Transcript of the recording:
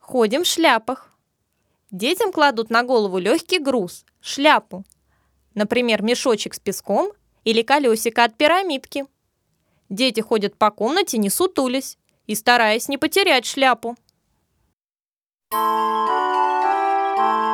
Ходим в шляпах. Детям кладут на голову легкий груз – шляпу. Например, мешочек с песком или колесико от пирамидки. Дети ходят по комнате, не сутулясь и стараясь не потерять шляпу.